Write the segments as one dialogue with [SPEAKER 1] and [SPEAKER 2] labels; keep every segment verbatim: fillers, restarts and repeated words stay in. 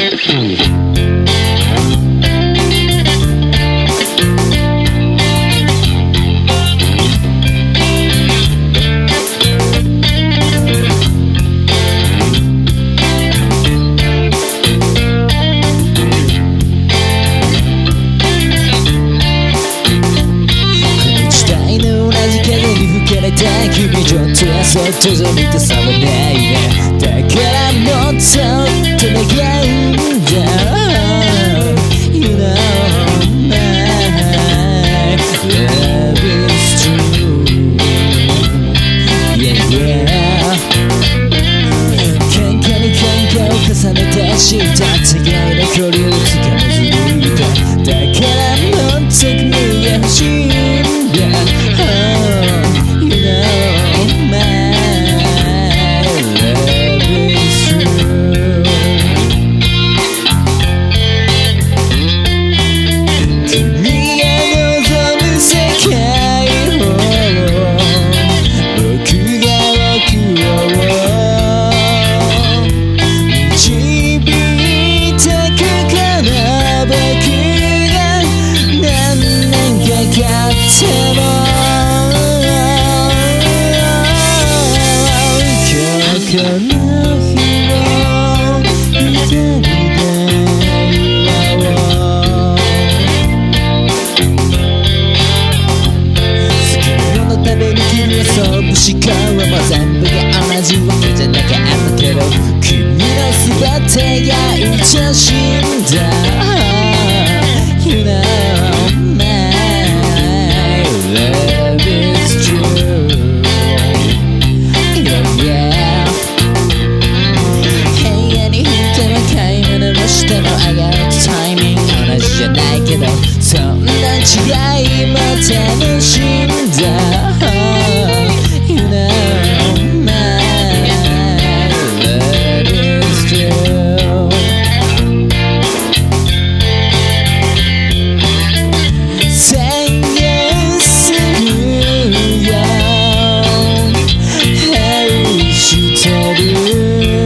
[SPEAKER 1] 君ちょっとはそっとじゃ見てさまないね。だからもっとって願うんだ。 You know my love is true. Yeah yeah 喧嘩に喧嘩を重ねてした互いの距離をつかめずにいた。だからもっと君が欲しいんだ。この日を二人で祝おう。好きなもの食べに来る遊ぶしかはもう全部が同じわけじゃなかったけど、君の全てが愛しいんだ。 You know my love is true. Yeah yeahしても上がるタイミング同じじゃないけど、そんな違いも楽しんだ。 You know my love is true. Say yes するよ愛してる。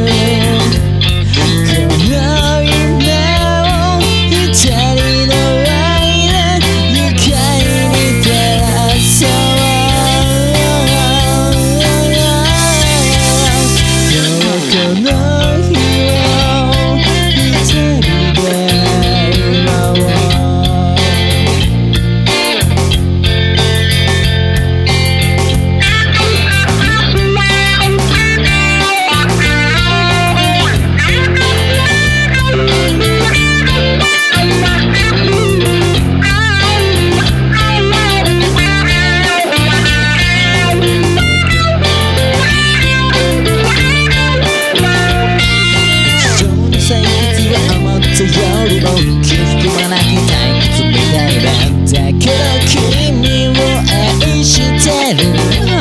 [SPEAKER 1] よりも起伏もなく退屈みたいだ。だけど君を愛してる。